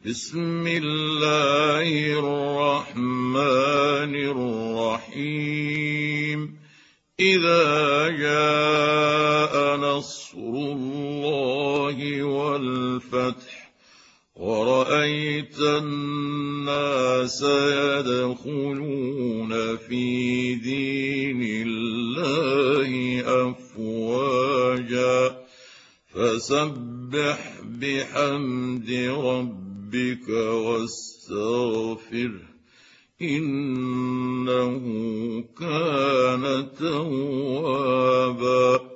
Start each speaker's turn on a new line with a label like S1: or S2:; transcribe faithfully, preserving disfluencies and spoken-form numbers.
S1: بسم الله الرحمن الرحيم إذا جاء نصر الله والفتح ورأيت الناس يدخلون في دين الله أفواجا فسبح بحمد ربك واستغفره إنه كان توابا.